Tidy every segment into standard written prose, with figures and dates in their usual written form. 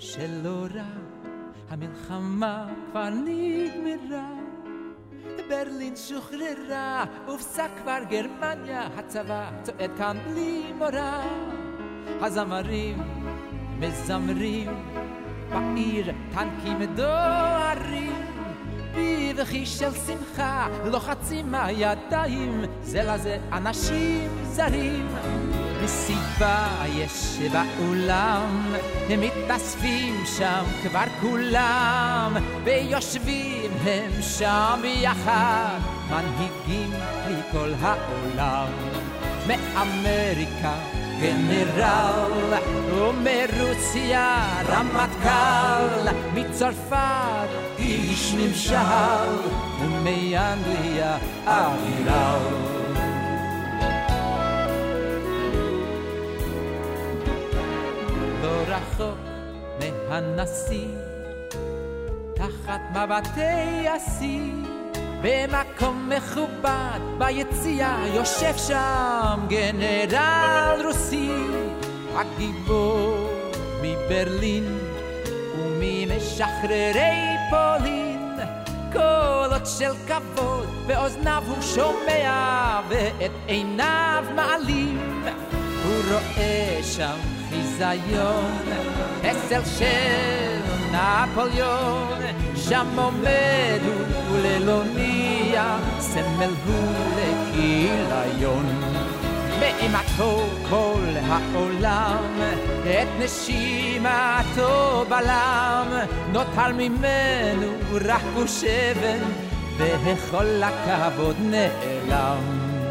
שלא רע, המלחמה כבר נגמרה, ברלין שוחררה, הופסק כבר גרמניה, הצבא צועד כאן בלי מורא. הזמרים מזמרים, בעיר טנקים דוהרים, בבכי של שמחה לוחצים הידיים, זה לזה אנשים זרים. מסיבה יש בעולם, הם מתאספים שם כבר כולם, ויושבים הם שם יחד, מנהיגים מכל העולם. מאמריקה גנרל, ומרוסיה רמטכ"ל, מצרפת איש ממשל, ומאנגליה אמירל. לא רחוק מהנשיא, תחת מבטי השיא, במקום מכובד ביציאה יושב שם גנרל רוסי, הגיבור מברלין וממשחררי פולין. קולות של כבוד באוזניו הוא שומע, ואת עיניו מעלים, הוא רואה שם חיזיון, פסל של נפוליאון, שם עומד הוא ללוניה, סמל הוא לכיליון. מאימתו כל העולם, את נשימתו בלם, נותר ממנו רק גוש אבן, וכל הכבוד נעלם.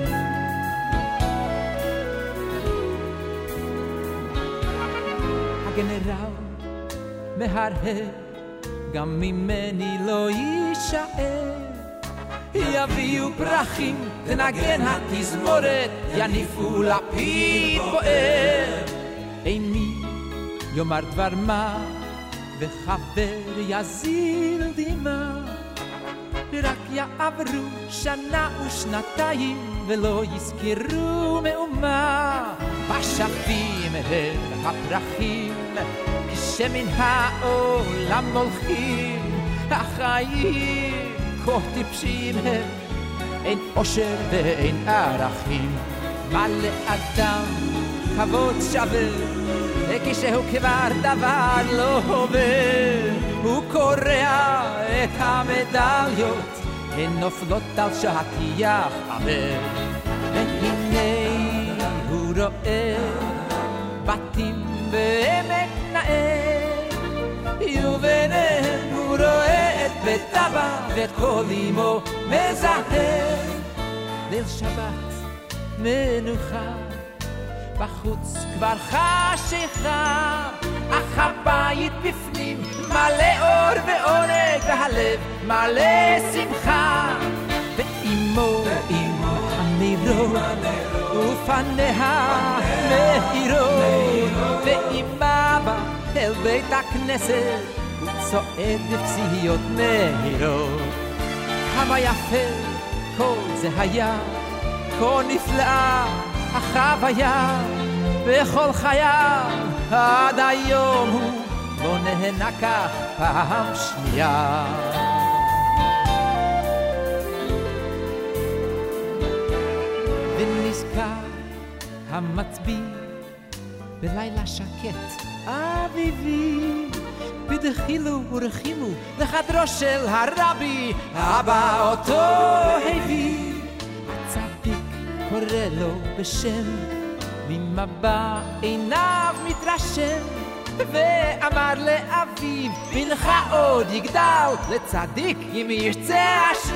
הגנרל מהרהר, גם ממני לא יישאר, יביאו פרחים, תנגן התזמורת, יניפו לפיד בוער. אימי יאמר דבר מה, וחבר יזיל דמעה, רק יעברו שנה ושנתיים, ולא יזכרו מאומה. בשפים הם הפרחים, כשמן העולם הולכים, החיים כה טיפשים הם, אין אושר ואין ערכים. מה לאדם כבוד שווה, כשהוא כבר דבר לא עובר, הוא קורע את המדליות, הן נופלות על שטיח עבר. והנה הוא רואה בתים בעמק נאה, וביניהם הוא רואה את בית אבא ואת כל אמו מזהה. ליל שבת מנוחה, בחוץ כבר חשיכה, אך הבית בפנים מלא אור ועונג, והלב מלא שמחה. ואימו הנרות ופניה מאירות, ואימא בא אל בית הכנסת וצועד בפסיעות מהירות. כמה יפה כל זה היה, כה נפלאה החוויה, בכל חייו עד היום הוא לא נהנה כך פעם שנייה. ונזכר המצביא בלילה שקט אביבי, בדחילו ורחימו לחדרו של הרבי, אבא אותו הביא. הצדיק קורא לו בשם, ממבע עיניו מתרשם, ואמר לאביו, בנך עוד יגדל לצדיק אם ירצה השם.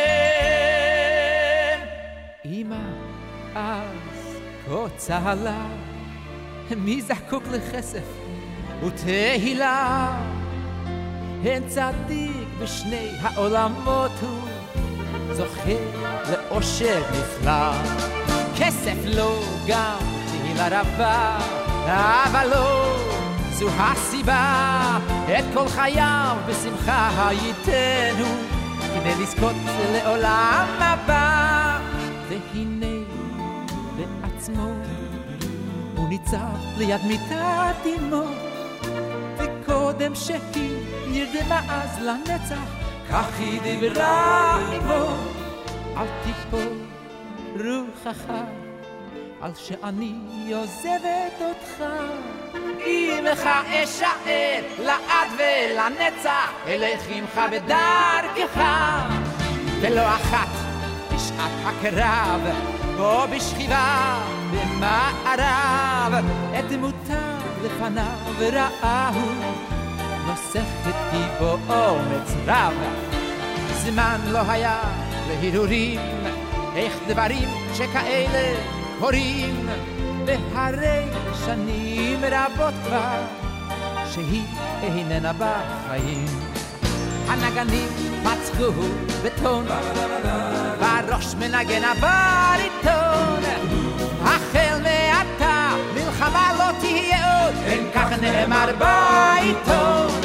אמא אז כה צהלה, מי זקוק לכסף ותהילה, אין צדיק בשני העולמות, הוא זוכה לאושר נפלא. כסף לא גם תהילה רבה, אבל לא זו הסיבה, את כל חייו בשמחה ייתנו, כדי לזכות לעולם הבא. והנה בעצמו הוא ניצב ליד מיטת אמו, וקוד קודם שהיא נרדמה אז לנצח, כך היא דיברה עמו, אל תיפול רוחך, על שאני עוזבת אותך. עמך אשאר לעד ולנצח, אלך עמך בדרכך, ולא אחת בשעת הקרב, או בשכיבה במערב, את דמותה לפניו ראהו, נוסכת היא בו אומץ רב. זמן לא היה להרהורים, איך דברים שכאלה קורים, והרי שנים רבות כבר שהיא איננה בחיים. הנגנים פצחו בטון, בראש מנגן הבריטון, החל מעתה מלחמה לא תהיה עוד, כן כך נאמר בעיתון.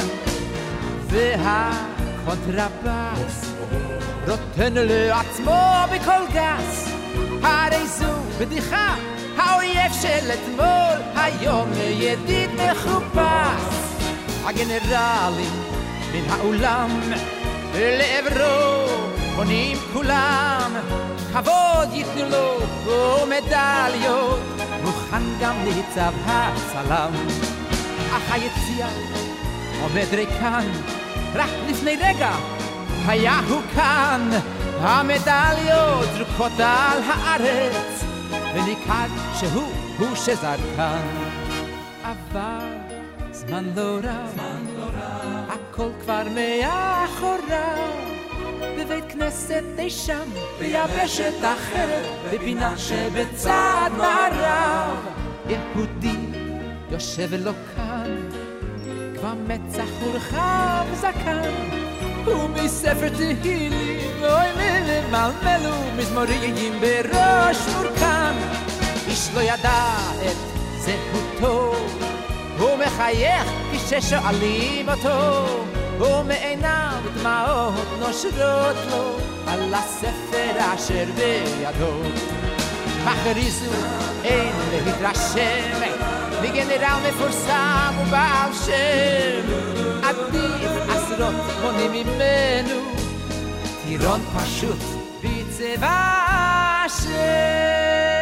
והקונטרבס רוטן לעצמו בכל גס, הרי זו בדיחה, האויב של אתמול היום ידיד מחופש. הגנרלים מן האולם לעברו פונים כולם, כבוד ייתנו לו ומדליות, מוכן גם ניצב הצלם. אך היציאה עומד ריקן, רק לפני רגע היה הוא כאן. המדליות זרוקות על הארץ, וניכר שהוא שזרקן. אבל זמן לא רב, הכל כבר מאחוריו, בבית כנסת אי שם, ביבשת אחרת, בפינה שבצד מערב. יהודי יושב לו כאן, כבר מצח ורחב זקן, ומספר תהילים אוי מלמלמלו מזמוריים בראש מורכן. איש לא ידע את זהותו, הוא מחייך כששואלים אותו, ומעיניו דמעות נושרות לו על הספר אשר בידו. מכריזו אין להתרשם מגנרל מפורסם ובעל שם, עדיף עשרות מונים ממנו, טירון פשוט בצבע השם.